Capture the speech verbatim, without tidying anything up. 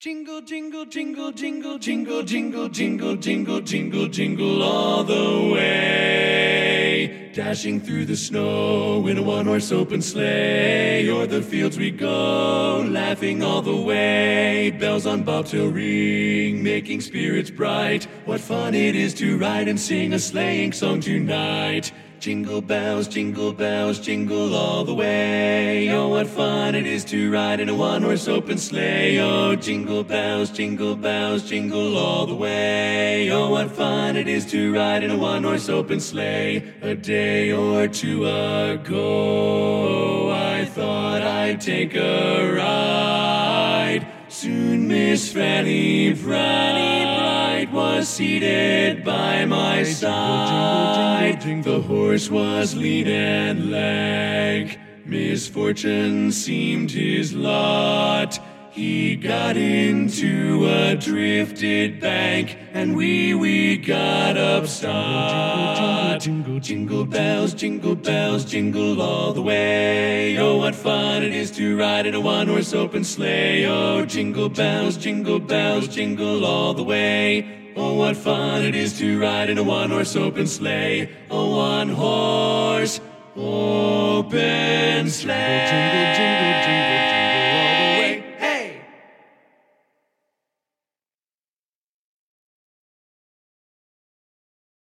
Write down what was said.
Jingle, jingle, jingle, jingle, jingle, jingle, jingle, jingle, jingle, jingle all the way. Dashing through the snow in a one-horse open sleigh. O'er the fields we go, laughing all the way. Bells on bobtail ring, making spirits bright. What fun it is to ride and sing a sleighing song tonight. Jingle bells, jingle bells, jingle all the way. Oh, what fun it is to ride in a one-horse open sleigh. Oh, jingle bells, jingle bells, jingle all the way. Oh, what fun it is to ride in a one-horse open sleigh. A day or two ago, I thought I'd take a ride. Soon Miss Fanny Bright was seated by my side. The horse was lean and lank. Misfortune seemed his lot. He got into a drifted bank, and we, we got upstart. Jingle, jingle bells, jingle bells, jingle all the way. Oh, what fun it is to ride in a one-horse open sleigh. Oh, jingle bells, jingle bells, jingle all the way. Oh, what fun it is to ride in a one-horse open sleigh. A one-horse open sleigh.